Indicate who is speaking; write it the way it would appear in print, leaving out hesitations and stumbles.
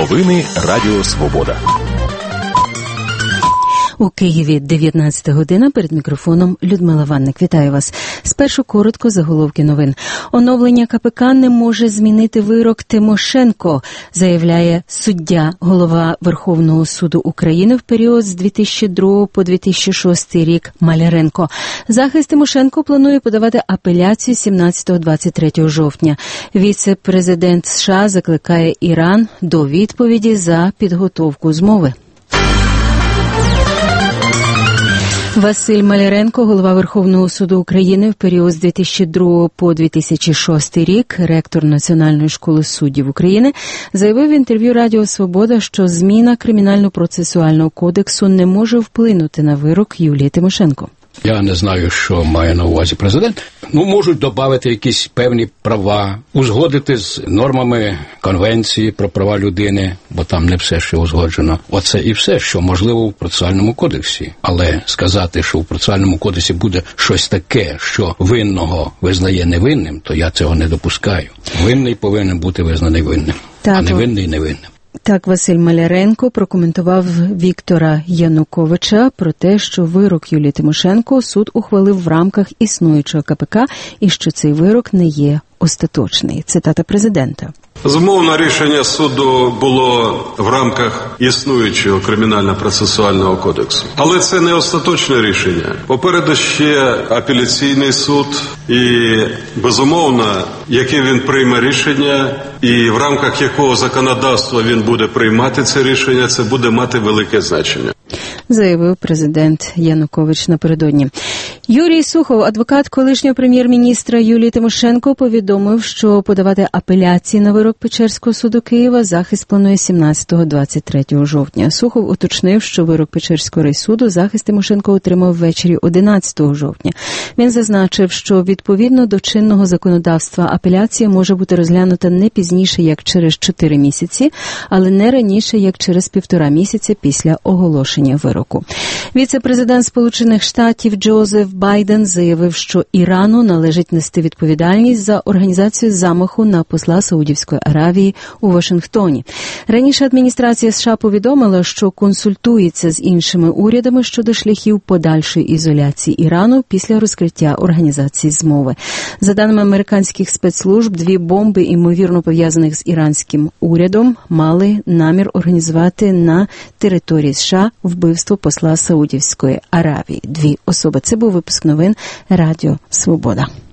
Speaker 1: Новини Радіо Свобода.
Speaker 2: У Києві 19 година, перед мікрофоном Людмила Ванник. Вітаю вас. Спершу коротко заголовки новин. Оновлення КПК не може змінити вирок Тимошенко, заявляє суддя, голова Верховного суду України в період з 2002 по 2006 рік Маляренко. Захист Тимошенко планує подавати апеляцію 17-23 жовтня. Віце-президент США закликає Іран до відповіді за підготовку змови. Василь Маляренко, голова Верховного суду України в період з 2002 по 2006 рік, ректор Національної школи суддів України, заявив в інтерв'ю Радіо Свобода, що зміна Кримінально-процесуального кодексу не може вплинути на вирок Юлії Тимошенко.
Speaker 3: Я не знаю, що має на увазі президент. Можуть додати якісь певні права, узгодити з нормами Конвенції про права людини, бо там не все ще узгоджено. Оце і все, що можливо в процесуальному кодексі. Але сказати, що в процесуальному кодексі буде щось таке, що винного визнає невинним, то я цього не допускаю. Винний повинен бути визнаний винним, а невинний невинним.
Speaker 2: Так Василь Маляренко прокоментував Віктора Януковича про те, що вирок Юлії Тимошенко суд ухвалив в рамках існуючого КПК і що цей вирок не є остаточний. Цитата президента.
Speaker 4: Зумовне рішення суду було в рамках існуючого Кримінально-процесуального кодексу. Але це не остаточне рішення. Попереду ще апеляційний суд і, безумовно, яке він прийме рішення і в рамках якого законодавства він буде приймати це рішення, це буде мати велике значення.
Speaker 2: Заявив президент Янукович напередодні. Юрій Сухов, адвокат колишнього прем'єр-міністра Юлії Тимошенко, повідомив, що подавати апеляції на вирок Печерського суду Києва захист планує 17-23 жовтня. Сухов уточнив, що вирок Печерського райсуду захист Тимошенко отримав ввечері 11 жовтня. Він зазначив, що відповідно до чинного законодавства апеляція може бути розглянута не пізніше, як через 4 місяці, але не раніше, як через 1,5 місяця після оголошення вироку. Віце-президент Сполучених Штатів Джозеф Байден заявив, що Ірану належить нести відповідальність за організацію замаху на посла Саудівської Аравії у Вашингтоні. Раніше адміністрація США повідомила, що консультується з іншими урядами щодо шляхів подальшої ізоляції Ірану після розкриття організації змови. За даними американських спецслужб, 2 бомби, ймовірно пов'язаних з іранським урядом, мали намір організувати на території США вбивство посла Саудівської Аравії. 2 особи. Це був випуск новин Радіо Свобода.